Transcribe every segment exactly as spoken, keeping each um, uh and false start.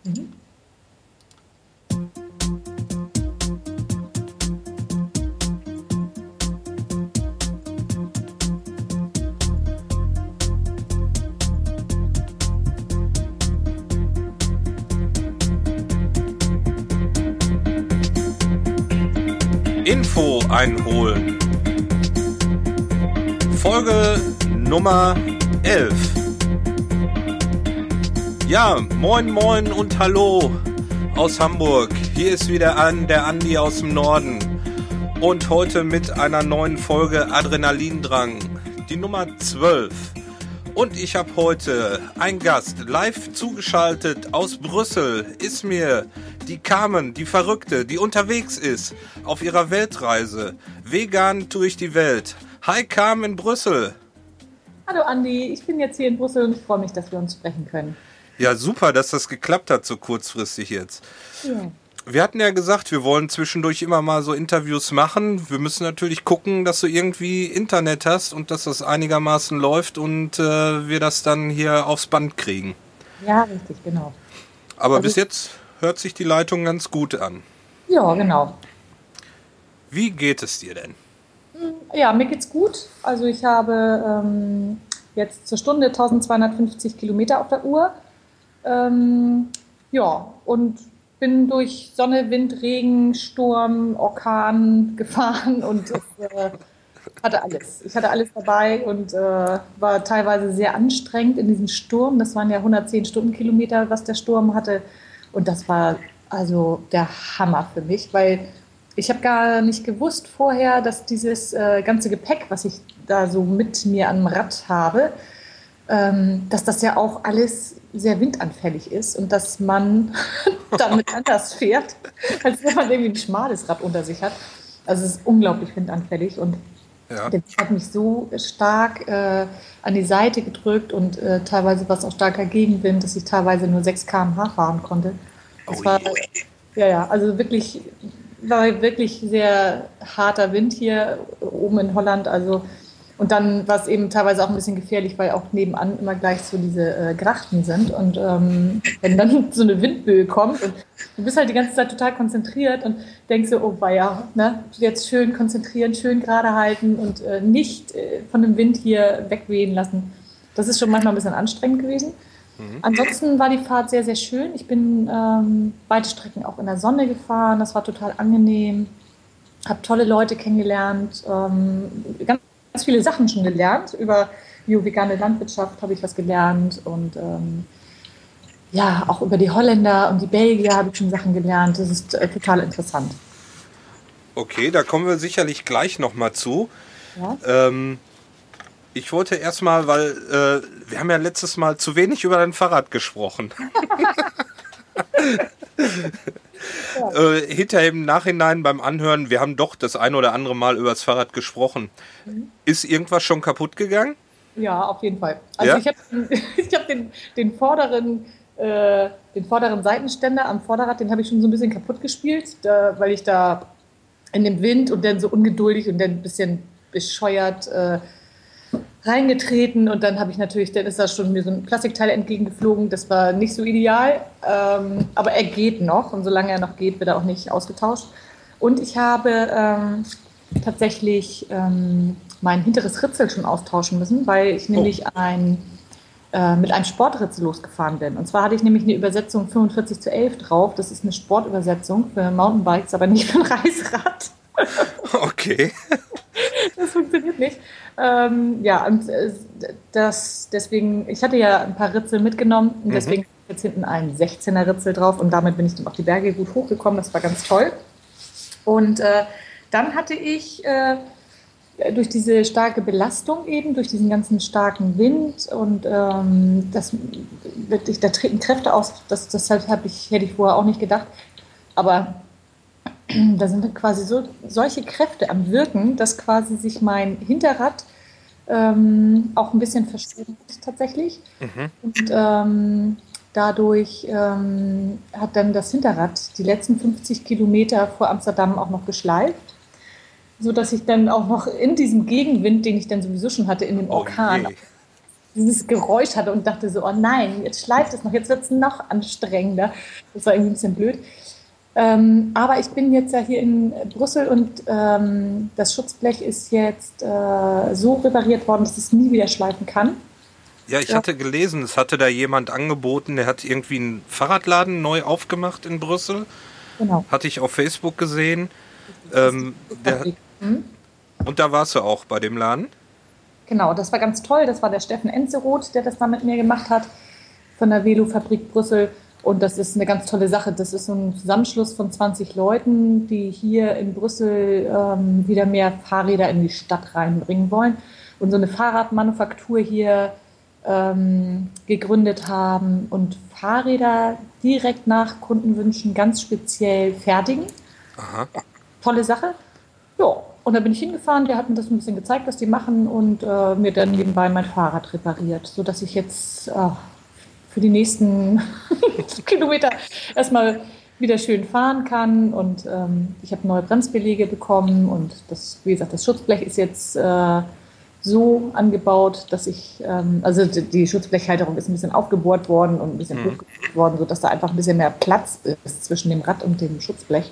Mhm. Info einholen. Folge Nummer elf. Ja, moin moin und hallo aus Hamburg. Hier ist wieder an der Andi aus dem Norden. Und heute mit einer neuen Folge Adrenalindrang. Die Nummer zwölf. Und ich habe heute einen Gast live zugeschaltet aus Brüssel. Ist mir die Carmen, die Verrückte, die unterwegs ist auf ihrer Weltreise. Vegan durch die Welt. Hi Carmen in Brüssel. Hallo Andi, ich bin jetzt hier in Brüssel und ich freue mich, dass wir uns sprechen können. Ja, super, dass das geklappt hat so kurzfristig jetzt. Ja. Wir hatten ja gesagt, wir wollen zwischendurch immer mal so Interviews machen. Wir müssen natürlich gucken, dass du irgendwie Internet hast und dass das einigermaßen läuft und äh, wir das dann hier aufs Band kriegen. Ja, richtig, genau. Aber Also bis jetzt hört sich die Leitung ganz gut an. Ja, genau. Wie geht es dir denn? Ja, mir geht's gut. Also ich habe ähm, jetzt zur Stunde eintausendzweihundertfünfzig Kilometer auf der Uhr. Ähm, ja, und bin durch Sonne, Wind, Regen, Sturm, Orkan gefahren und es, äh, hatte alles. Ich hatte alles dabei und äh, war teilweise sehr anstrengend in diesem Sturm. Das waren ja hundertzehn Stundenkilometer, was der Sturm hatte. Und das war also der Hammer für mich, weil ich habe gar nicht gewusst vorher, dass dieses äh, ganze Gepäck, was ich da so mit mir am Rad habe, ähm, dass das ja auch alles sehr windanfällig ist und dass man damit anders fährt, als wenn man irgendwie ein schmales Rad unter sich hat. Also es ist unglaublich windanfällig und Ja. das hat mich so stark äh, an die Seite gedrückt und äh, teilweise war es auch starker Gegenwind, dass ich teilweise nur sechs Kilometer pro Stunde fahren konnte. Das Oh war, je. ja, ja, also wirklich, war wirklich sehr harter Wind hier oben in Holland. Also, und dann war es eben teilweise auch ein bisschen gefährlich, weil auch nebenan immer gleich so diese äh, Grachten sind. Und ähm, wenn dann so eine Windböe kommt und du bist halt die ganze Zeit total konzentriert und denkst so, oh weia, ne, jetzt schön konzentrieren, schön gerade halten und äh, nicht äh, von dem Wind hier wegwehen lassen. Das ist schon manchmal ein bisschen anstrengend gewesen. Ansonsten war die Fahrt sehr, sehr schön. Ich bin ähm, weite Strecken auch in der Sonne gefahren. Das war total angenehm. Habe tolle Leute kennengelernt. Ähm, ganz, ganz viele Sachen schon gelernt. Über bio-vegane Landwirtschaft habe ich was gelernt. Und ähm, ja, auch über die Holländer und die Belgier habe ich schon Sachen gelernt. Das ist äh, total interessant. Okay, da kommen wir sicherlich gleich nochmal zu. Ja? Ähm, ich wollte erstmal, weil äh, wir haben ja letztes Mal zu wenig über dein Fahrrad gesprochen. Ja. äh, hinterher im Nachhinein beim Anhören, wir haben doch das ein oder andere Mal über das Fahrrad gesprochen. Mhm. Ist irgendwas schon kaputt gegangen? Ja, auf jeden Fall. Also Ja? ich habe ich hab den, den, vorderen, äh, den vorderen Seitenständer am Vorderrad, den habe ich schon so ein bisschen kaputt gespielt, da, weil ich da in dem Wind und dann so ungeduldig und dann ein bisschen bescheuert äh, reingetreten und dann habe ich natürlich, dann ist da schon mir so ein Plastikteil entgegengeflogen, das war nicht so ideal, ähm, aber er geht noch und solange er noch geht, wird er auch nicht ausgetauscht. Und ich habe ähm, tatsächlich ähm, mein hinteres Ritzel schon austauschen müssen, weil ich nämlich ein, äh, mit einem Sportritzel losgefahren bin. Und zwar hatte ich nämlich eine Übersetzung fünfundvierzig zu elf drauf, das ist eine Sportübersetzung für Mountainbikes, aber nicht für ein Reißrad. Okay. Das funktioniert nicht. Ähm, ja, und äh, das, deswegen, ich hatte ja ein paar Ritzel mitgenommen und deswegen mhm. jetzt hinten ein sechzehner Ritzel drauf und damit bin ich dann auf die Berge gut hochgekommen. Das war ganz toll. Und äh, dann hatte ich äh, durch diese starke Belastung eben, durch diesen ganzen starken Wind und ähm, das, da treten Kräfte aus, das, das hab ich, hätte ich vorher auch nicht gedacht. Aber da sind quasi so, solche Kräfte am Wirken, dass quasi sich mein Hinterrad ähm, auch ein bisschen verschoben hat tatsächlich. Mhm. Und ähm, dadurch ähm, hat dann das Hinterrad die letzten fünfzig Kilometer vor Amsterdam auch noch geschleift, sodass ich dann auch noch in diesem Gegenwind, den ich dann sowieso schon hatte, in dem Orkan, Oh je. dieses Geräusch hatte und dachte so, oh nein, jetzt schleift es noch, jetzt wird es noch anstrengender. Das war irgendwie ein bisschen blöd. Ähm, aber ich bin jetzt ja hier in Brüssel und ähm, das Schutzblech ist jetzt äh, so repariert worden, dass es nie wieder schleifen kann. Ja, ich hatte gelesen, es hatte da jemand angeboten, der hat irgendwie einen Fahrradladen neu aufgemacht in Brüssel. Genau. Hatte ich auf Facebook gesehen. Ähm, der, hm? Und da warst du auch bei dem Laden? Genau, das war ganz toll. Das war der Steffen Enzeroth, der das da mit mir gemacht hat, von der Velofabrik Brüssel. Und das ist eine ganz tolle Sache. Das ist so ein Zusammenschluss von zwanzig Leuten, die hier in Brüssel ähm, wieder mehr Fahrräder in die Stadt reinbringen wollen und so eine Fahrradmanufaktur hier ähm, gegründet haben und Fahrräder direkt nach Kundenwünschen ganz speziell fertigen. Aha. Ja, tolle Sache. Ja, und da bin ich hingefahren, der hat mir das ein bisschen gezeigt, was die machen und äh, mir dann nebenbei mein Fahrrad repariert, sodass ich jetzt... Äh, für die nächsten Kilometer erstmal wieder schön fahren kann. Und ähm, ich habe neue Bremsbeläge bekommen und das, wie gesagt, das Schutzblech ist jetzt äh, so angebaut, dass ich, ähm, also die, die Schutzblechhalterung ist ein bisschen aufgebohrt worden und ein bisschen mhm. hochgebohrt worden, sodass da einfach ein bisschen mehr Platz ist zwischen dem Rad und dem Schutzblech.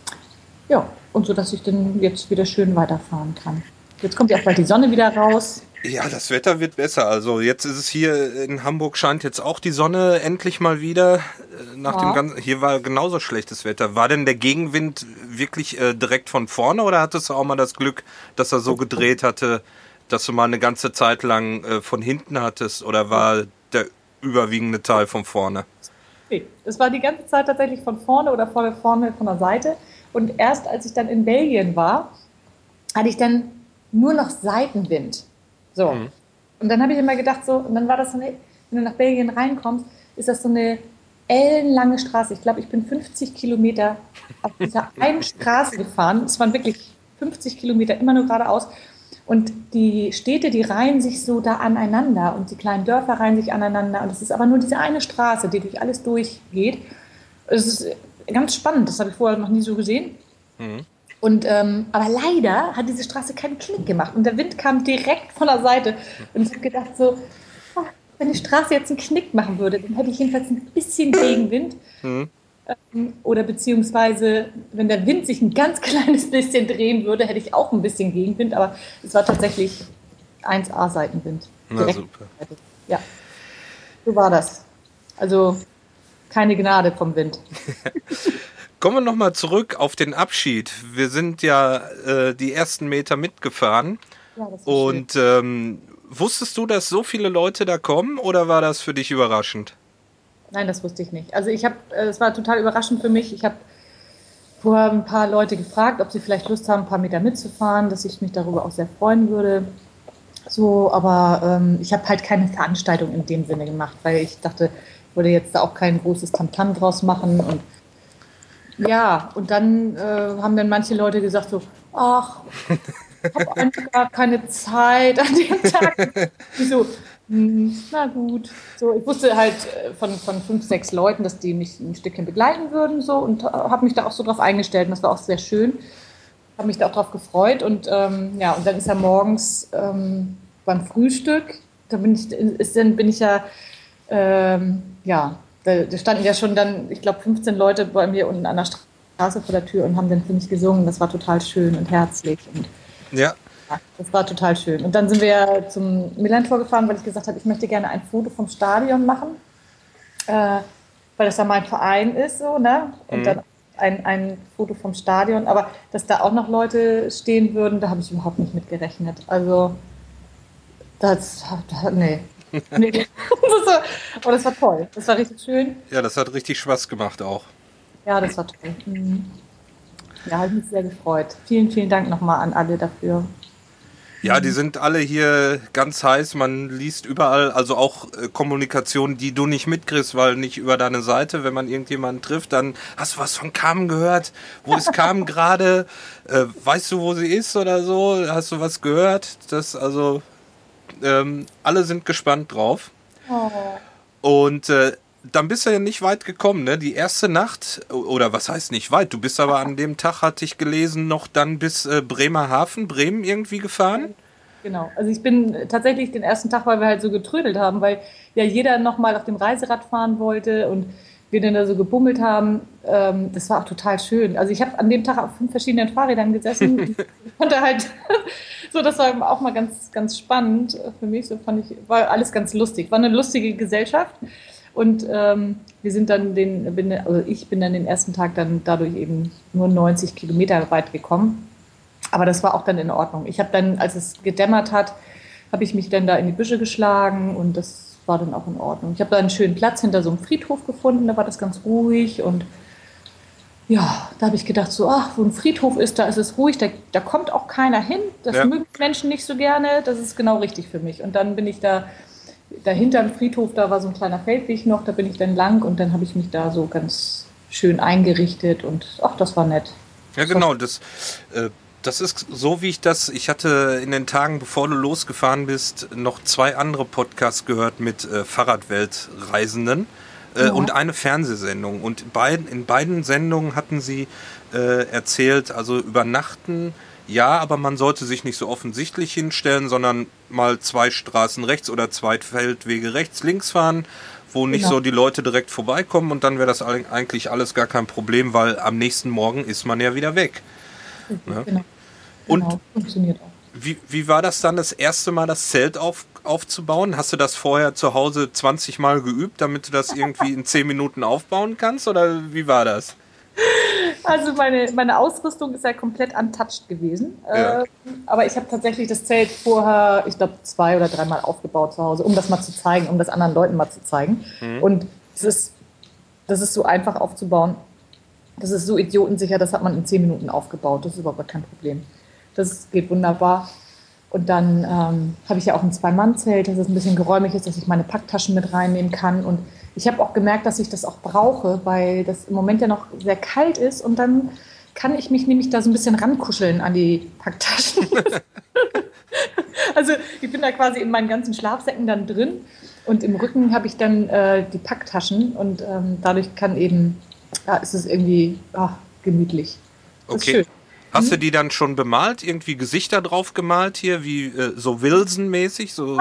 Ja, und so, dass ich dann jetzt wieder schön weiterfahren kann. Jetzt kommt ja auch bald die Sonne wieder raus. Ja, das Wetter wird besser. Also jetzt ist es hier in Hamburg, scheint jetzt auch die Sonne endlich mal wieder. Nach ja. dem ganzen, hier war genauso schlechtes Wetter. War denn der Gegenwind wirklich äh, direkt von vorne oder hattest du auch mal das Glück, dass er so gedreht hatte, dass du mal eine ganze Zeit lang äh, von hinten hattest oder war der überwiegende Teil von vorne? Nee, es war die ganze Zeit tatsächlich von vorne oder von vorne von der Seite. Und erst als ich dann in Belgien war, hatte ich dann nur noch Seitenwind. So. Mhm. Und dann habe ich immer gedacht, so, und dann war das so eine, wenn du nach Belgien reinkommst, ist das so eine ellenlange Straße. Ich glaube, ich bin fünfzig Kilometer auf dieser einen Straße gefahren. Es waren wirklich fünfzig Kilometer immer nur geradeaus. Und die Städte, die reihen sich so da aneinander und die kleinen Dörfer reihen sich aneinander. Und es ist aber nur diese eine Straße, die durch alles durchgeht. Es ist ganz spannend, das habe ich vorher noch nie so gesehen. Mhm. Und, ähm, aber leider hat diese Straße keinen Knick gemacht und der Wind kam direkt von der Seite. Und ich habe gedacht so, oh, wenn die Straße jetzt einen Knick machen würde, dann hätte ich jedenfalls ein bisschen Gegenwind. Mhm. Ähm, oder beziehungsweise, wenn der Wind sich ein ganz kleines bisschen drehen würde, hätte ich auch ein bisschen Gegenwind. Aber es war tatsächlich eins A Seitenwind. Na super. Ja, so war das. Also keine Gnade vom Wind. Kommen wir nochmal zurück auf den Abschied. Wir sind ja äh, die ersten Meter mitgefahren. Ja, das war und ähm, wusstest du, dass so viele Leute da kommen oder war das für dich überraschend? Nein, das wusste ich nicht. Also ich habe, es war total überraschend für mich. Ich habe vorher ein paar Leute gefragt, ob sie vielleicht Lust haben, ein paar Meter mitzufahren, dass ich mich darüber auch sehr freuen würde. So, aber ähm, ich habe halt keine Veranstaltung in dem Sinne gemacht, weil ich dachte, ich würde jetzt da auch kein großes Tamtam draus machen und ja, und dann äh, haben dann manche Leute gesagt so, ach, ich habe einfach gar keine Zeit an dem Tag. Ich so, hm, na gut. So, ich wusste halt von, von fünf, sechs Leuten, dass die mich ein Stückchen begleiten würden so und habe mich da auch so drauf eingestellt und das war auch sehr schön. Habe mich da auch drauf gefreut und ähm, ja, und dann ist ja morgens ähm, beim Frühstück, da bin ich, ist, dann bin ich ja, ähm, ja, da standen ja schon dann, ich glaube, fünfzehn Leute bei mir unten an der Straße vor der Tür und haben dann für mich gesungen. Das war total schön und herzlich. Und ja. ja. Das war total schön. Und dann sind wir ja zum Millantor gefahren, weil ich gesagt habe, ich möchte gerne ein Foto vom Stadion machen, äh, weil das ja mein Verein ist. So, ne? Und mhm. dann ein, ein Foto vom Stadion. Aber dass da auch noch Leute stehen würden, da habe ich überhaupt nicht mit gerechnet. Also, das, das nee. nee. Das war, aber das war toll. Das war richtig schön. Ja, das hat richtig Spaß gemacht auch. Ja, das war toll. Mhm. Ja, habe mich sehr gefreut. Vielen, vielen Dank nochmal an alle dafür. Ja, die sind alle hier ganz heiß. Man liest überall, also auch äh, Kommunikation, die du nicht mitkriegst, weil nicht über deine Seite, wenn man irgendjemanden trifft, dann hast du was von Carmen gehört? Wo ist Carmen gerade? Äh, weißt du, wo sie ist oder so? Hast du was gehört? Das, also, ähm, alle sind gespannt drauf. Oh. Und äh, dann bist du ja nicht weit gekommen, ne? Die erste Nacht, oder was heißt nicht weit, du bist aber an dem Tag, hatte ich gelesen, noch dann bis äh, Bremerhaven, Bremen irgendwie gefahren? genau. Also ich bin tatsächlich den ersten Tag, weil wir halt so getrödelt haben, weil ja jeder nochmal auf dem Reiserad fahren wollte und wir dann da so gebummelt haben. Ähm, das war auch total schön. Also ich habe an dem Tag auf fünf verschiedenen Fahrrädern gesessen. Ich konnte halt, so das war auch mal ganz, ganz spannend für mich. So fand ich, war alles ganz lustig. War eine lustige Gesellschaft. Und ähm, wir sind dann den, bin, also ich bin dann den ersten Tag dann dadurch eben nur neunzig Kilometer weit gekommen. Aber das war auch dann in Ordnung. Ich habe dann, als es gedämmert hat, habe ich mich dann da in die Büsche geschlagen und das war dann auch in Ordnung. Ich habe da einen schönen Platz hinter so einem Friedhof gefunden, da war das ganz ruhig und ja, da habe ich gedacht so, ach, wo ein Friedhof ist, da ist es ruhig, da, da kommt auch keiner hin, das Ja. mögen Menschen nicht so gerne, das ist genau richtig für mich. Und dann bin ich da, dahinter im Friedhof, da war so ein kleiner Feldweg noch, da bin ich dann lang und dann habe ich mich da so ganz schön eingerichtet und ach, das war nett. Ja, genau, das, äh, das ist so, wie ich das, ich hatte in den Tagen, bevor du losgefahren bist, noch zwei andere Podcasts gehört mit äh, Fahrradweltreisenden äh, Ja. und eine Fernsehsendung. Und beid, in beiden Sendungen hatten sie äh, erzählt, also übernachten, ja, aber man sollte sich nicht so offensichtlich hinstellen, sondern mal zwei Straßen rechts oder zwei Feldwege rechts, links fahren, wo nicht Genau. so die Leute direkt vorbeikommen und dann wäre das eigentlich alles gar kein Problem, weil am nächsten Morgen ist man ja wieder weg. Ja. Genau. Und- Genau, funktioniert auch. Wie, wie war das dann das erste Mal, das Zelt auf, aufzubauen? Hast du das vorher zu Hause zwanzig Mal geübt, damit du das irgendwie in zehn Minuten aufbauen kannst? Oder wie war das? Also meine, meine Ausrüstung ist ja komplett untouched gewesen. Ja. Ähm, aber ich habe tatsächlich das Zelt vorher, ich glaube, zwei oder dreimal aufgebaut zu Hause, um das mal zu zeigen, um das anderen Leuten mal zu zeigen. Mhm. Und es ist, das ist so einfach aufzubauen. Das ist so idiotensicher, das hat man in zehn Minuten aufgebaut. Das ist überhaupt kein Problem. Das geht wunderbar. Und dann ähm, habe ich ja auch ein Zwei-Mann-Zelt, dass es ein bisschen geräumig ist, dass ich meine Packtaschen mit reinnehmen kann. Und ich habe auch gemerkt, dass ich das auch brauche, weil das im Moment ja noch sehr kalt ist. Und dann kann ich mich nämlich da so ein bisschen rankuscheln an die Packtaschen. Also ich bin da quasi in meinen ganzen Schlafsäcken dann drin. Und im Rücken habe ich dann äh, die Packtaschen. Und ähm, dadurch kann eben, ja, ist es irgendwie ach, gemütlich. Das ist Okay. schön. Hast du die dann schon bemalt? Irgendwie Gesichter drauf gemalt hier, wie äh, so Wilson-mäßig? So?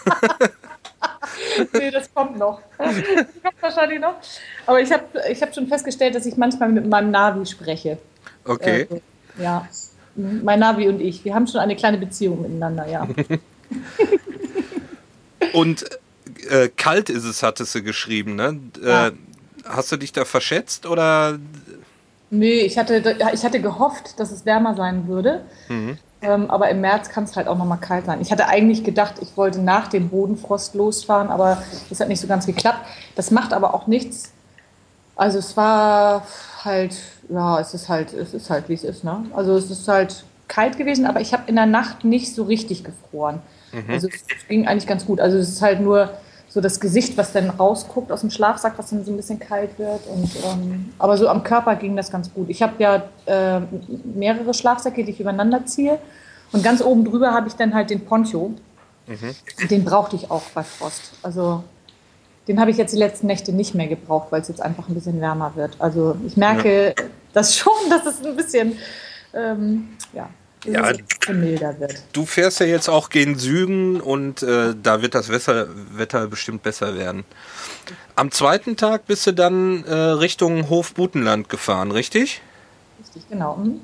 Nee, das kommt noch. Das kommt wahrscheinlich noch. Aber ich habe ich hab schon festgestellt, dass ich manchmal mit meinem Navi spreche. Okay. Äh, ja, mein Navi und ich. Wir haben schon eine kleine Beziehung miteinander, ja. Und äh, kalt ist es, hattest du geschrieben, ne? Äh, Ja. Hast du dich da verschätzt oder? Nee, ich hatte, ich hatte gehofft, dass es wärmer sein würde. Mhm. Ähm, aber im März kann es halt auch nochmal kalt sein. Ich hatte eigentlich gedacht, ich wollte nach dem Bodenfrost losfahren, aber das hat nicht so ganz geklappt. Das macht aber auch nichts. Also es war halt, ja, es ist halt, es ist halt, wie es ist, ne? Also es ist halt kalt gewesen, aber ich habe in der Nacht nicht so richtig gefroren. Also es ging eigentlich ganz gut. Also es ist halt nur so das Gesicht, was dann rausguckt aus dem Schlafsack, was dann so ein bisschen kalt wird. Und, ähm, aber so am Körper ging das ganz gut. Ich habe ja äh, mehrere Schlafsäcke, die ich übereinander ziehe. Und ganz oben drüber habe ich dann halt den Poncho. Und den brauchte ich auch bei Frost. Also den habe ich jetzt die letzten Nächte nicht mehr gebraucht, weil es jetzt einfach ein bisschen wärmer wird. Also ich merke das schon, dass es ein bisschen, ähm, ja, dass Ja, es ein bisschen milder wird. Du fährst ja jetzt auch gen Süden und äh, da wird das Wetter, Wetter bestimmt besser werden. Am zweiten Tag bist du dann äh, Richtung Hofbutenland gefahren, richtig? Richtig, genau. Mhm.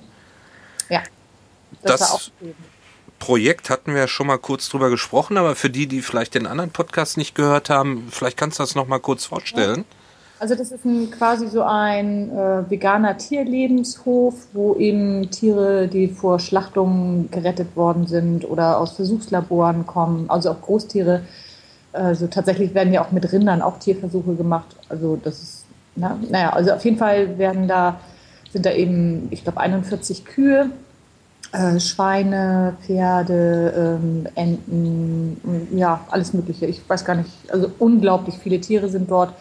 Ja, das, Das war auch schön. Projekt hatten wir ja schon mal kurz drüber gesprochen, aber für die, die vielleicht den anderen Podcast nicht gehört haben, vielleicht kannst du das noch mal kurz vorstellen. Also das ist ein, quasi so ein äh, veganer Tierlebenshof, wo eben Tiere, die vor Schlachtungen gerettet worden sind oder aus Versuchslaboren kommen, also auch Großtiere. Also tatsächlich werden ja auch mit Rindern auch Tierversuche gemacht. Also das ist, na, naja, also auf jeden Fall werden da, sind da eben, ich glaube, einundvierzig Kühe, äh, Schweine, Pferde, ähm, Enten, ja, alles Mögliche. Ich weiß gar nicht, also unglaublich viele Tiere sind dort.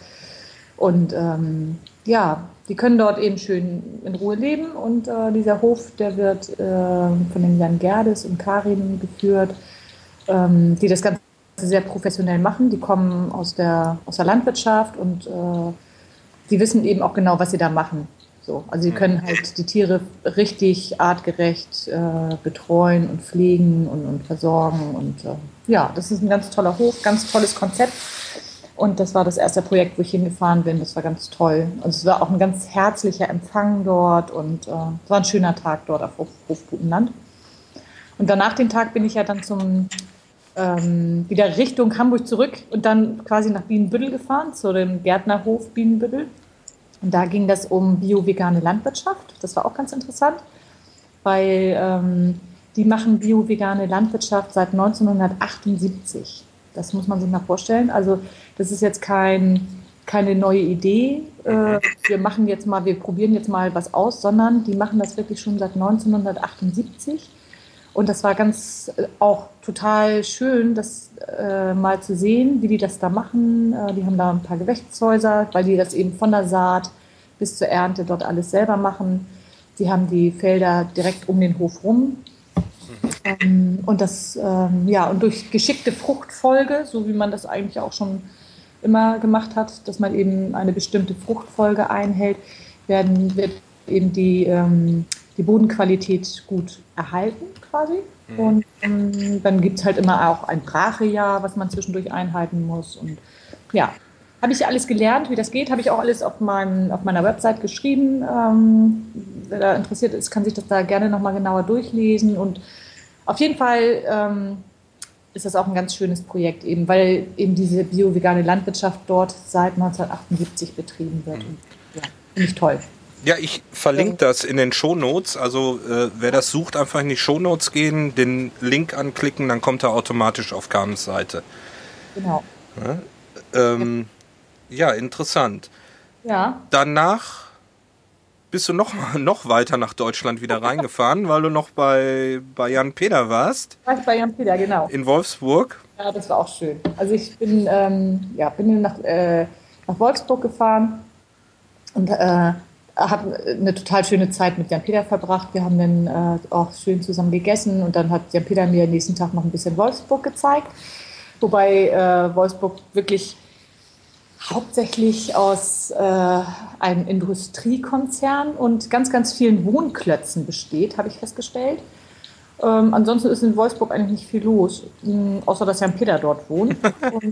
Und ähm, ja, die können dort eben schön in Ruhe leben. Und äh, dieser Hof, der wird äh, von den Jan Gerdes und Karin geführt, ähm, die das Ganze sehr professionell machen. Die kommen aus der, aus der Landwirtschaft und äh, die wissen eben auch genau, was sie da machen. So. Also sie können halt die Tiere richtig artgerecht äh, betreuen und pflegen und, und versorgen. Und äh, ja, das ist ein ganz toller Hof, ganz tolles Konzept. Und das war das erste Projekt, wo ich hingefahren bin. Das war ganz toll. Und es war auch ein ganz herzlicher Empfang dort. Und äh, es war ein schöner Tag dort auf Hof, Hof Butenland. Und danach den Tag bin ich ja dann zum ähm, wieder Richtung Hamburg zurück und dann quasi nach Bienenbüttel gefahren, zu dem Gärtnerhof Bienenbüttel. Und da ging das um bio-vegane Landwirtschaft. Das war auch ganz interessant, weil ähm, die machen bio-vegane Landwirtschaft seit neunzehnhundertachtundsiebzig. Das muss man sich mal vorstellen. Also das ist jetzt kein, keine neue Idee. Äh, wir machen jetzt mal, wir probieren jetzt mal was aus, sondern die machen das wirklich schon seit neunzehnhundertachtundsiebzig. Und das war ganz äh, auch total schön, das äh, mal zu sehen, wie die das da machen. Äh, die haben da ein paar Gewächshäuser, weil die das eben von der Saat bis zur Ernte dort alles selber machen. Die haben die Felder direkt um den Hof rum. Ähm, und das, ähm, ja, und durch geschickte Fruchtfolge, so wie man das eigentlich auch schon immer gemacht hat, dass man eben eine bestimmte Fruchtfolge einhält, werden, wird eben die, ähm, die Bodenqualität gut erhalten quasi. Mhm. Und ähm, dann gibt es halt immer auch ein Brachejahr, was man zwischendurch einhalten muss. Und ja, habe ich alles gelernt, wie das geht, habe ich auch alles auf, mein, auf meiner Website geschrieben. Ähm, wer da interessiert ist, kann sich das da gerne nochmal genauer durchlesen. Und auf jeden Fall ähm, ist das auch ein ganz schönes Projekt, eben, weil eben diese bio-vegane Landwirtschaft dort seit neunzehnhundertachtundsiebzig betrieben wird. Und, ja, finde ich toll. Ja, ich verlinke das in den Shownotes. Also äh, wer das sucht, einfach in die Shownotes gehen, den Link anklicken, dann kommt er automatisch auf Carmens Seite. Genau. Ja, ähm, ja, interessant. Ja. Danach bist du noch, noch weiter nach Deutschland wieder reingefahren, weil du noch bei, bei Jan Peter warst. War ich bei Jan Peter, genau. In Wolfsburg. Ja, das war auch schön. Also ich bin, ähm, ja, bin nach, äh, nach Wolfsburg gefahren und äh, habe eine total schöne Zeit mit Jan Peter verbracht. Wir haben dann äh, auch schön zusammen gegessen und dann hat Jan Peter mir am nächsten Tag noch ein bisschen Wolfsburg gezeigt. Wobei äh, Wolfsburg wirklich hauptsächlich aus äh, einem Industriekonzern und ganz, ganz vielen Wohnklötzen besteht, habe ich festgestellt. Ähm, ansonsten ist in Wolfsburg eigentlich nicht viel los, mh, außer dass Jan Peter dort wohnt. Und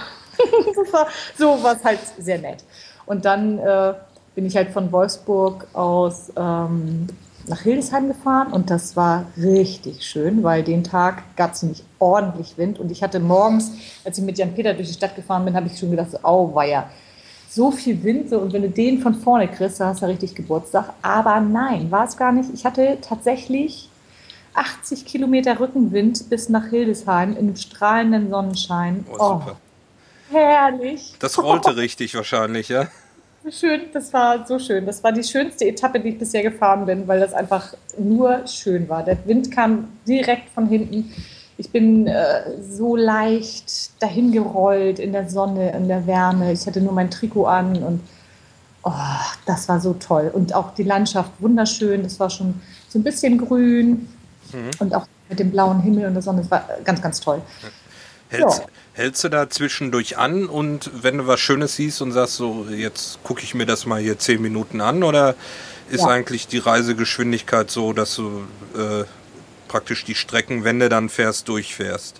das war, so war es halt sehr nett. Und dann äh, bin ich halt von Wolfsburg aus ähm, nach Hildesheim gefahren und das war richtig schön, weil den Tag gab es nämlich ordentlich Wind und ich hatte morgens, als ich mit Jan Peter durch die Stadt gefahren bin, habe ich schon gedacht, so, auweia, so viel Wind so, und wenn du den von vorne kriegst, dann hast du richtig Geburtstag. Aber nein, war es gar nicht. Ich hatte tatsächlich achtzig Kilometer Rückenwind bis nach Hildesheim in strahlenden Sonnenschein. Oh, super. Oh, herrlich. Das rollte richtig wahrscheinlich, ja? Schön, das war so schön. Das war die schönste Etappe, die ich bisher gefahren bin, weil das einfach nur schön war. Der Wind kam direkt von hinten. Ich bin äh, so leicht dahin gerollt in der Sonne, in der Wärme. Ich hatte nur mein Trikot an und oh, das war so toll. Und auch die Landschaft wunderschön. Das war schon so ein bisschen grün mhm. und auch mit dem blauen Himmel und der Sonne. Das war ganz, ganz toll. Hältst, ja. hältst du da zwischendurch an und wenn du was Schönes siehst und sagst, so jetzt gucke ich mir das mal hier zehn Minuten an, oder ist ja. eigentlich die Reisegeschwindigkeit so, dass du äh, praktisch die Strecken, wenn du dann fährst, durchfährst?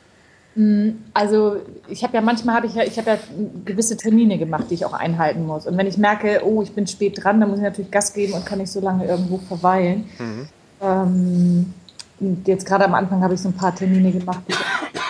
Also ich habe ja manchmal habe ich ja ich habe ja gewisse Termine gemacht, die ich auch einhalten muss. Und wenn ich merke, oh, ich bin spät dran, dann muss ich natürlich Gas geben und kann nicht so lange irgendwo verweilen. Mhm. Ähm, jetzt gerade am Anfang habe ich so ein paar Termine gemacht, die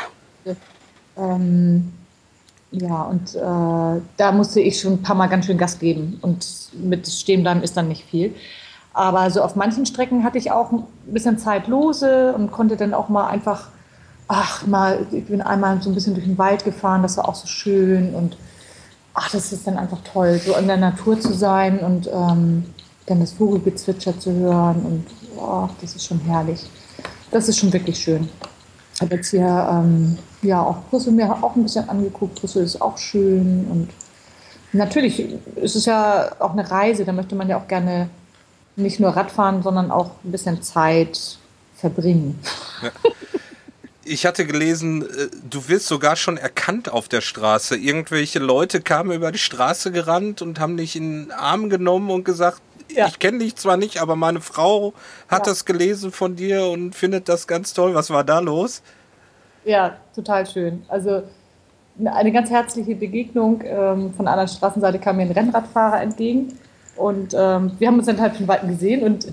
Ähm, ja, und äh, da musste ich schon ein paar Mal ganz schön Gas geben und mit Stehenbleiben ist dann nicht viel. Aber so auf manchen Strecken hatte ich auch ein bisschen Zeit lose und konnte dann auch mal einfach, ach, mal, ich bin einmal so ein bisschen durch den Wald gefahren, das war auch so schön und ach, das ist dann einfach toll, so in der Natur zu sein und ähm, dann das Vogelgezwitscher zu hören und oh, das ist schon herrlich. Das ist schon wirklich schön. Ich habe jetzt hier ähm, ja auch Brüssel mir auch ein bisschen angeguckt. Brüssel ist auch schön und natürlich ist es ja auch eine Reise. Da möchte man ja auch gerne nicht nur Radfahren, sondern auch ein bisschen Zeit verbringen. Ja. Ich hatte gelesen, du wirst sogar schon erkannt auf der Straße. Irgendwelche Leute kamen über die Straße gerannt und haben dich in den Arm genommen und gesagt, Ja. Ich kenne dich zwar nicht, aber meine Frau hat Ja. das gelesen von dir und findet das ganz toll. Was war da los? Ja, total schön. Also eine ganz herzliche Begegnung. Ähm, von der anderen Straßenseite kam mir ein Rennradfahrer entgegen und ähm, wir haben uns dann halt von Weitem gesehen und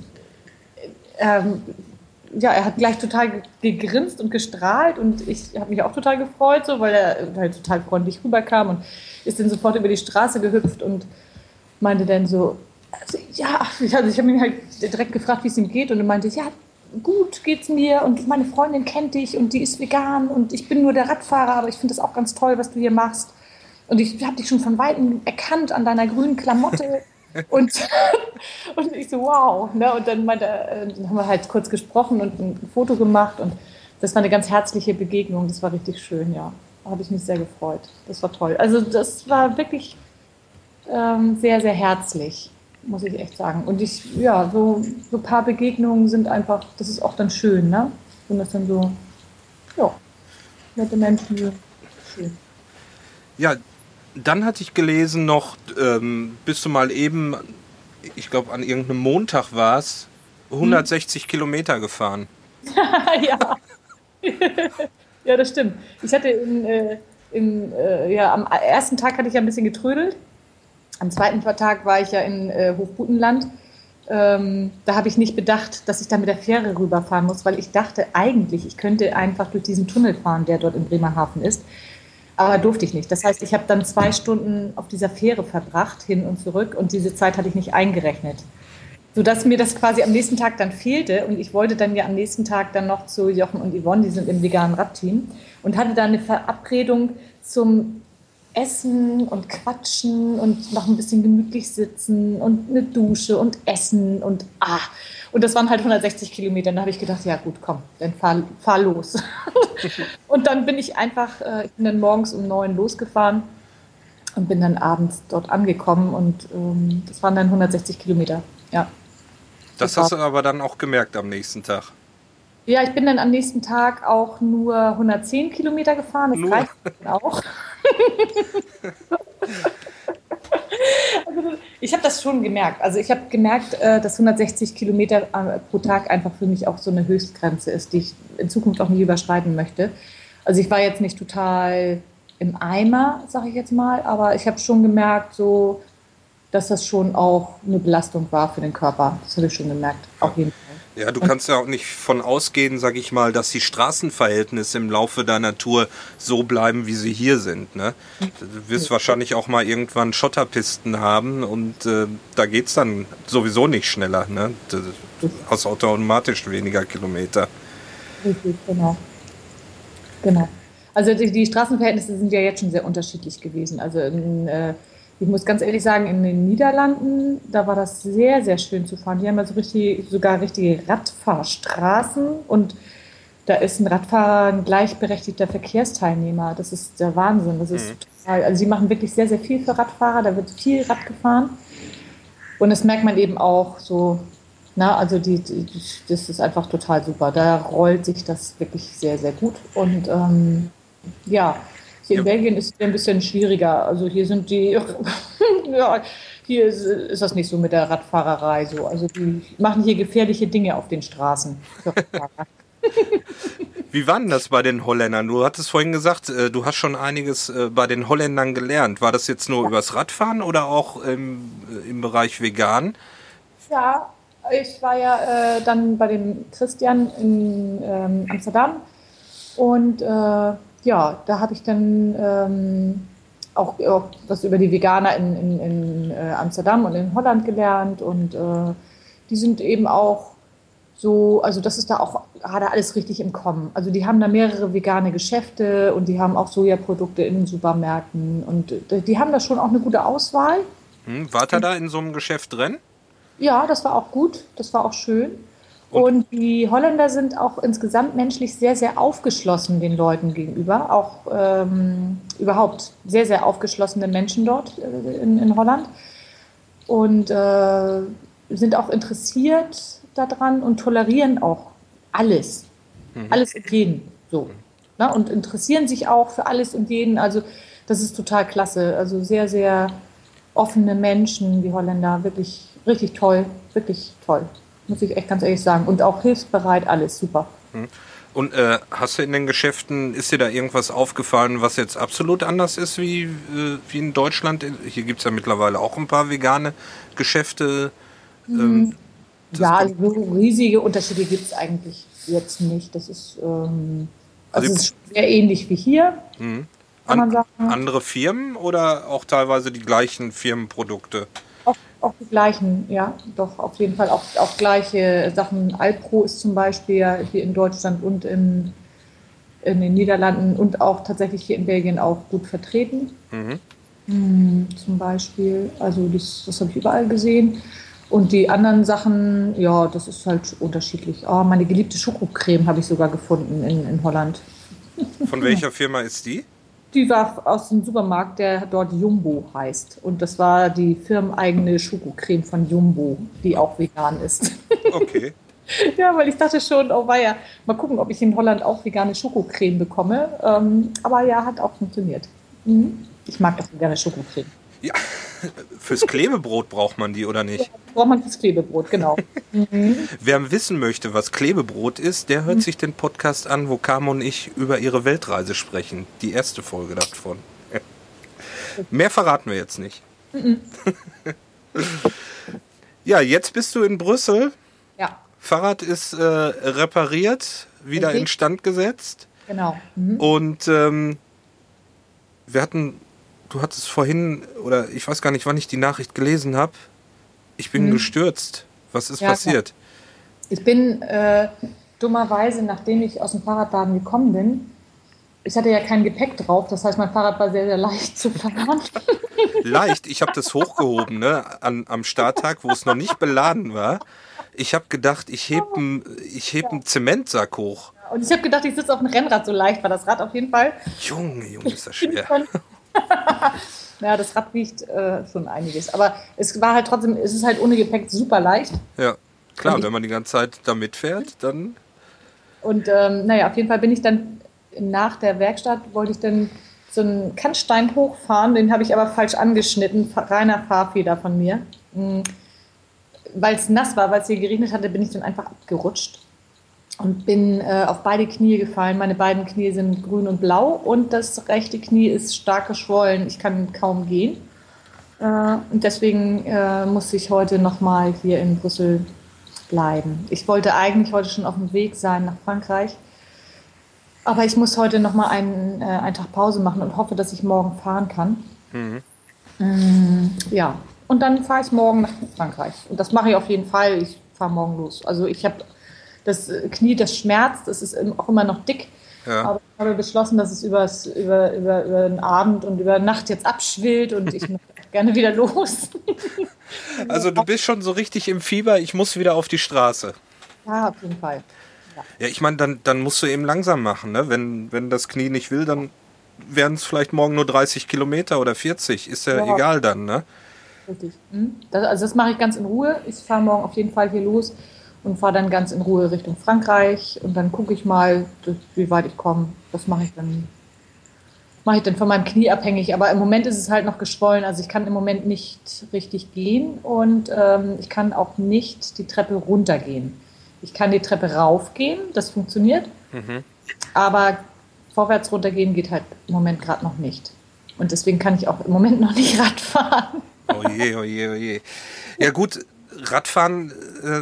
ähm, ja, er hat gleich total gegrinst und gestrahlt und ich habe mich auch total gefreut, so, weil er halt total freundlich rüberkam und ist dann sofort über die Straße gehüpft und meinte dann so, also, ja, ich, also ich habe ihn halt direkt gefragt, wie es ihm geht und er meinte, ja, gut geht's mir und meine Freundin kennt dich und die ist vegan und ich bin nur der Radfahrer, aber ich finde das auch ganz toll, was du hier machst und ich habe dich schon von Weitem erkannt an deiner grünen Klamotte und, und ich so, wow, ne? Und dann, meinte, er, dann haben wir halt kurz gesprochen und ein Foto gemacht und das war eine ganz herzliche Begegnung, das war richtig schön, ja, da habe ich mich sehr gefreut, das war toll, also das war wirklich ähm, sehr, sehr herzlich, muss ich echt sagen. Und ich, ja, so, so ein paar Begegnungen sind einfach, das ist auch dann schön, ne? Wenn das dann so, ja, nette Menschen sind. Schön. Ja, dann hatte ich gelesen noch, ähm, bist du mal eben, ich glaube an irgendeinem Montag war es, hundertsechzig hm. Kilometer gefahren. Ja. Ja, das stimmt. Ich hatte in, äh, in, äh, ja, am ersten Tag hatte ich ja ein bisschen getrödelt. Am zweiten Tag war ich ja in äh, Hofbutenland. Ähm, da habe ich nicht bedacht, dass ich da mit der Fähre rüberfahren muss, weil ich dachte eigentlich, ich könnte einfach durch diesen Tunnel fahren, der dort in Bremerhaven ist. Aber durfte ich nicht. Das heißt, ich habe dann zwei Stunden auf dieser Fähre verbracht, hin und zurück. Und diese Zeit hatte ich nicht eingerechnet. Sodass mir das quasi am nächsten Tag dann fehlte. Und ich wollte dann ja am nächsten Tag dann noch zu Jochen und Yvonne, die sind im veganen Radteam. Und hatte da eine Verabredung zum Essen und Quatschen und noch ein bisschen gemütlich sitzen und eine Dusche und Essen und ah. Und das waren halt hundertsechzig Kilometer. Und da habe ich gedacht, ja gut, komm, dann fahr, fahr los. Und dann bin ich einfach, äh, ich bin dann morgens um neun losgefahren und bin dann abends dort angekommen. Und ähm, das waren dann hundertsechzig Kilometer, ja. Das, das hast du aber dann auch gemerkt am nächsten Tag. Ja, ich bin dann am nächsten Tag auch nur hundertzehn Kilometer gefahren. Das nur. reicht dann auch. Also, ich habe das schon gemerkt. Also ich habe gemerkt, dass hundertsechzig Kilometer pro Tag einfach für mich auch so eine Höchstgrenze ist, die ich in Zukunft auch nie überschreiten möchte. Also ich war jetzt nicht total im Eimer, sage ich jetzt mal, aber ich habe schon gemerkt, so, dass das schon auch eine Belastung war für den Körper. Das habe ich schon gemerkt, auf jeden Fall. Ja, du kannst ja auch nicht von ausgehen, sag ich mal, dass die Straßenverhältnisse im Laufe deiner Tour so bleiben, wie sie hier sind. Ne? Du wirst wahrscheinlich auch mal irgendwann Schotterpisten haben und äh, da geht's dann sowieso nicht schneller. Ne? Du hast automatisch weniger Kilometer. Richtig, genau. Genau. Also die, die Straßenverhältnisse sind ja jetzt schon sehr unterschiedlich gewesen. Also in, äh, ich muss ganz ehrlich sagen, in den Niederlanden, da war das sehr, sehr schön zu fahren. Die haben ja so richtig, sogar richtige Radfahrstraßen und da ist ein Radfahrer ein gleichberechtigter Verkehrsteilnehmer. Das ist der Wahnsinn. Das ist mhm. total, also sie machen wirklich sehr, sehr viel für Radfahrer. Da wird viel Rad gefahren und das merkt man eben auch so. Na, also die, die, das ist einfach total super. Da rollt sich das wirklich sehr, sehr gut und ähm, ja. Hier in ja. Belgien ist es ein bisschen schwieriger. Also hier sind die, ja, hier ist, ist das nicht so mit der Radfahrerei so. Also die machen hier gefährliche Dinge auf den Straßen. Wie war denn das bei den Holländern? Du hattest vorhin gesagt, du hast schon einiges bei den Holländern gelernt. War das jetzt nur ja. übers Radfahren oder auch im, im Bereich vegan? Ja, ich war ja äh, dann bei dem Christian in ähm, Amsterdam und äh, ja, da habe ich dann ähm, auch, auch was über die Veganer in, in, in äh, Amsterdam und in Holland gelernt und äh, die sind eben auch so, also das ist da auch gerade alles richtig im Kommen. Also die haben da mehrere vegane Geschäfte und die haben auch Sojaprodukte in den Supermärkten und äh, die haben da schon auch eine gute Auswahl. Hm, wart ihr da in so einem Geschäft drin? Ja, das war auch gut, das war auch schön. Und? Und die Holländer sind auch insgesamt menschlich sehr, sehr aufgeschlossen den Leuten gegenüber. Auch ähm, überhaupt sehr, sehr aufgeschlossene Menschen dort äh, in, in Holland. Und äh, sind auch interessiert daran und tolerieren auch alles. Mhm. Alles und jeden. So. Mhm. Na, und interessieren sich auch für alles und jeden. Also das ist total klasse. Also sehr, sehr offene Menschen, die Holländer, wirklich richtig toll, wirklich toll, muss ich echt ganz ehrlich sagen. Und auch hilfsbereit, alles super. Und äh, hast du in den Geschäften, ist dir da irgendwas aufgefallen, was jetzt absolut anders ist wie, äh, wie in Deutschland? Hier gibt es ja mittlerweile auch ein paar vegane Geschäfte. Ähm, ja, also so riesige Unterschiede gibt es eigentlich jetzt nicht. Das ist, ähm, also, also es ist sehr ähnlich wie hier, kann man an, sagen. Andere Firmen oder auch teilweise die gleichen Firmenprodukte? Auch, auch die gleichen, ja, doch, auf jeden Fall. Auch, auch gleiche Sachen. Alpro ist zum Beispiel hier in Deutschland und in, in den Niederlanden und auch tatsächlich hier in Belgien auch gut vertreten. Mhm. Hm, zum Beispiel, also das, das habe ich überall gesehen. Und die anderen Sachen, ja, das ist halt unterschiedlich. Oh, meine geliebte Schokocreme habe ich sogar gefunden in, in Holland. Von welcher Firma ist die? Die war aus dem Supermarkt, der dort Jumbo heißt. Und das war die firmeneigene Schokocreme von Jumbo, die auch vegan ist. Okay. Ja, weil ich dachte schon, oh weia, mal gucken, ob ich in Holland auch vegane Schokocreme bekomme. Ähm, aber ja, hat auch funktioniert. Mhm. Ich mag auch vegane Schokocreme. Ja, fürs Klebebrot braucht man die, oder nicht? Ja, braucht man fürs Klebebrot, genau. Mhm. Wer wissen möchte, was Klebebrot ist, der hört mhm. sich den Podcast an, wo Carmen und ich über ihre Weltreise sprechen. Die erste Folge davon. Mehr verraten wir jetzt nicht. Mhm. Ja, jetzt bist du in Brüssel. Ja. Fahrrad ist äh, repariert, wieder okay. instand gesetzt. Genau. Mhm. Und ähm, wir hatten... Du hattest vorhin, oder ich weiß gar nicht, wann ich die Nachricht gelesen habe, ich bin mhm. gestürzt. Was ist ja, passiert? Klar. Ich bin äh, dummerweise, nachdem ich aus dem Fahrradladen gekommen bin, ich hatte ja kein Gepäck drauf, das heißt, mein Fahrrad war sehr, sehr leicht zu fahren. Leicht? Ich habe das hochgehoben, ne, an, am Starttag, wo es noch nicht beladen war. Ich habe gedacht, ich hebe einen ich heb einen Zementsack hoch. Und ich habe gedacht, ich sitze auf einem Rennrad, so leicht war das Rad auf jeden Fall. Junge, Junge, ist das schwer. Ja, das Rad wiegt äh, schon einiges. Aber es war halt trotzdem, es ist halt ohne Gepäck super leicht. Ja, klar, und wenn man die ganze Zeit da mitfährt, dann... Und ähm, naja, auf jeden Fall bin ich dann nach der Werkstatt, wollte ich dann so einen Kannstein hochfahren, den habe ich aber falsch angeschnitten, reiner Fahrfehler von mir. Mhm. Weil es nass war, weil es hier geregnet hatte, bin ich dann einfach abgerutscht. Und bin äh, auf beide Knie gefallen. Meine beiden Knie sind grün und blau und das rechte Knie ist stark geschwollen. Ich kann kaum gehen. Äh, und deswegen äh, musste ich heute nochmal hier in Brüssel bleiben. Ich wollte eigentlich heute schon auf dem Weg sein nach Frankreich. Aber ich muss heute nochmal einen, äh, einen Tag Pause machen und hoffe, dass ich morgen fahren kann. Mhm. Ähm, ja, und dann fahre ich morgen nach Frankreich. Und das mache ich auf jeden Fall. Ich fahre morgen los. Also ich habe... Das Knie, das schmerzt, das ist auch immer noch dick. Ja. Aber ich habe beschlossen, dass es übers, über, über, über den Abend und über Nacht jetzt abschwillt und ich möchte gerne wieder los. Also du bist schon so richtig im Fieber, ich muss wieder auf die Straße. Ja, auf jeden Fall. Ja, ja ich meine, dann, dann musst du eben langsam machen. Ne? Wenn, wenn das Knie nicht will, dann werden es vielleicht morgen nur dreißig Kilometer oder vierzig. Ist ja, ja. egal dann, ne? Richtig. Das, also das mache ich ganz in Ruhe. Ich fahre morgen auf jeden Fall hier los. Und fahre dann ganz in Ruhe Richtung Frankreich und dann gucke ich mal, wie weit ich komme. Das mache ich dann, mache ich dann von meinem Knie abhängig. Aber im Moment ist es halt noch geschwollen. Also ich kann im Moment nicht richtig gehen und ähm, ich kann auch nicht die Treppe runtergehen. Ich kann die Treppe raufgehen, das funktioniert. Mhm. Aber vorwärts runtergehen geht halt im Moment gerade noch nicht. Und deswegen kann ich auch im Moment noch nicht Rad fahren. Oh je, oh je, oh je. Ja gut, Radfahren... Äh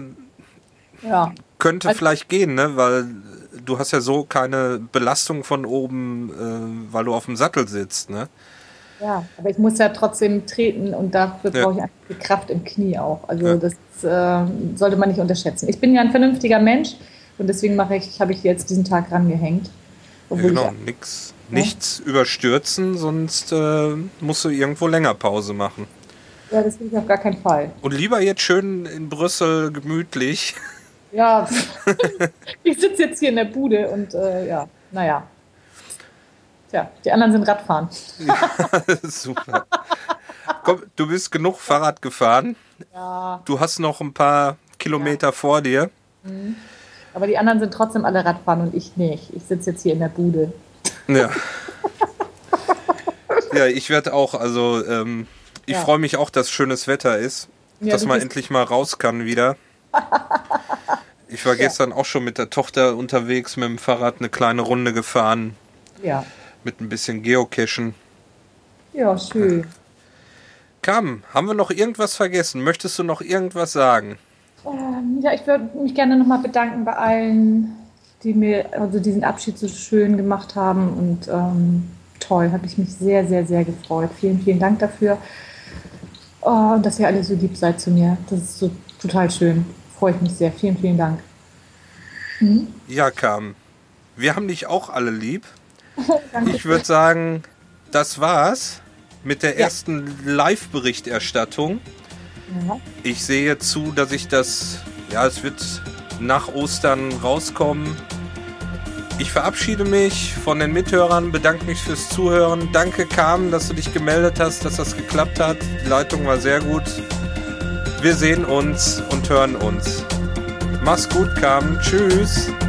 Ja. Könnte also, vielleicht gehen, ne? Weil du hast ja so keine Belastung von oben, äh, weil du auf dem Sattel sitzt, ne? Ja, aber ich muss ja trotzdem treten und dafür ja. brauche ich einfach die Kraft im Knie auch. Also ja. das äh, sollte man nicht unterschätzen. Ich bin ja ein vernünftiger Mensch und deswegen mache ich, habe ich jetzt diesen Tag rangehängt. Ja, genau, ich, nix, ja. nichts überstürzen, sonst äh, musst du irgendwo länger Pause machen. Ja, das will ich auf gar keinen Fall. Und lieber jetzt schön in Brüssel gemütlich. Ja, ich sitze jetzt hier in der Bude und äh, ja, naja. Tja, die anderen sind Radfahren. Ja, super. Komm, du bist genug Fahrrad gefahren. Ja. Du hast noch ein paar Kilometer ja. vor dir. Mhm. Aber die anderen sind trotzdem alle Radfahren und ich nicht. Ich sitze jetzt hier in der Bude. Ja. Ja, ich werde auch, also ähm, Ich ja. freue mich auch, dass schönes Wetter ist, Ja, dass du man bist- endlich mal raus kann wieder. Ich war gestern auch schon mit der Tochter unterwegs, mit dem Fahrrad eine kleine Runde gefahren, Ja. mit ein bisschen Geocachen. Ja, schön. Kam, haben wir noch irgendwas vergessen? Möchtest du noch irgendwas sagen? Ähm, ja, ich würde mich gerne nochmal bedanken bei allen, die mir also diesen Abschied so schön gemacht haben. Und ähm, toll, habe ich mich sehr, sehr, sehr gefreut. Vielen, vielen Dank dafür. Oh, und dass ihr alle so lieb seid zu mir. Das ist so total schön. Freue ich mich sehr. Vielen, vielen Dank. Mhm. Ja, Kam, wir haben dich auch alle lieb. Danke. Ich würde sagen, das war's mit der Ja. ersten Live-Berichterstattung. Ja. Ich sehe zu, dass ich das, ja, es wird nach Ostern rauskommen. Ich verabschiede mich von den Mithörern, bedanke mich fürs Zuhören. Danke, Carmen, dass du dich gemeldet hast, dass das geklappt hat. Die Leitung war sehr gut. Wir sehen uns und hören uns. Mach's gut, Carmen. Tschüss.